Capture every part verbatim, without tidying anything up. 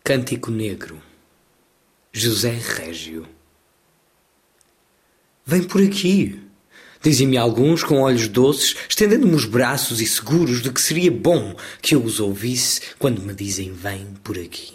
Cântico Negro, José Régio. Vem por aqui, dizem-me alguns com olhos doces, estendendo-me os braços e seguros de que seria bom que eu os ouvisse quando me dizem vem por aqui.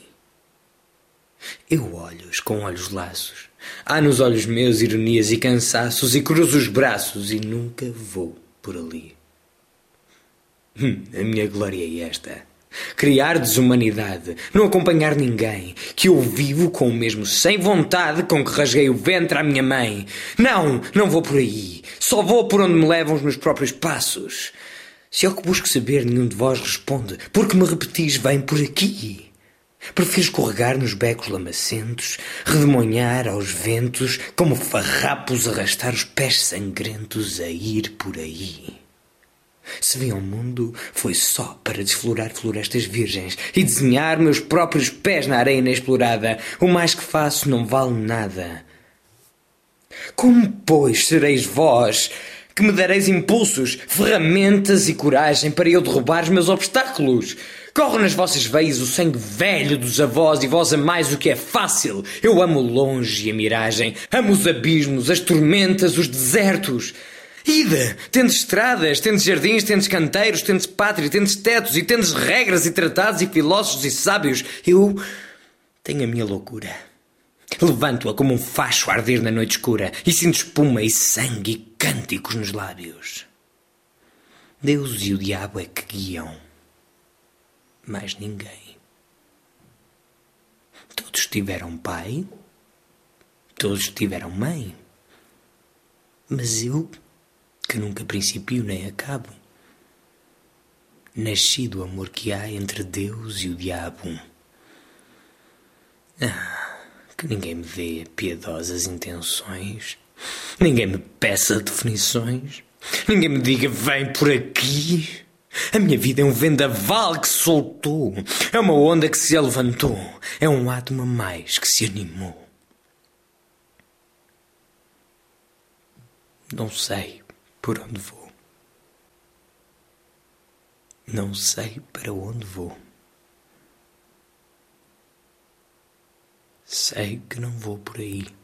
Eu olho-os com olhos laços, há nos olhos meus ironias e cansaços, e cruzo os braços e nunca vou por ali. Hum, a minha glória é esta: criar desumanidade, não acompanhar ninguém, que eu vivo com o mesmo sem vontade com que rasguei o ventre à minha mãe. Não, não vou por aí, só vou por onde me levam os meus próprios passos. Se ao que busco saber nenhum de vós responde, porque me repetis vem por aqui. Prefiro escorregar nos becos lamacentos, redemoinhar aos ventos, como farrapos arrastar os pés sangrentos a ir por aí. Se vim ao mundo, foi só para desflorar florestas virgens e desenhar meus próprios pés na areia inexplorada. O mais que faço não vale nada. Como, pois, sereis vós que me dareis impulsos, ferramentas e coragem para eu derrubar os meus obstáculos? Corre nas vossas veias o sangue velho dos avós e vós amais o que é fácil. Eu amo o longe e a miragem, amo os abismos, as tormentas, os desertos. Ide, tendes estradas, tendes jardins, tendes canteiros, tendes pátria, tendes tetos e tendes regras e tratados e filósofos e sábios. Eu tenho a minha loucura. Levanto-a como um facho a arder na noite escura e sinto espuma e sangue e cânticos nos lábios. Deus e o diabo é que guiam, mais ninguém. Todos tiveram pai, todos tiveram mãe, mas eu, que nunca principio nem acabo, nasci do amor que há entre Deus e o diabo. Ah, que ninguém me dê piedosas intenções, ninguém me peça definições, ninguém me diga vem por aqui. A minha vida é um vendaval que se soltou, é uma onda que se levantou, é um átomo a mais que se animou. Não sei por onde vou. Não sei para onde vou. Sei que não vou por aí.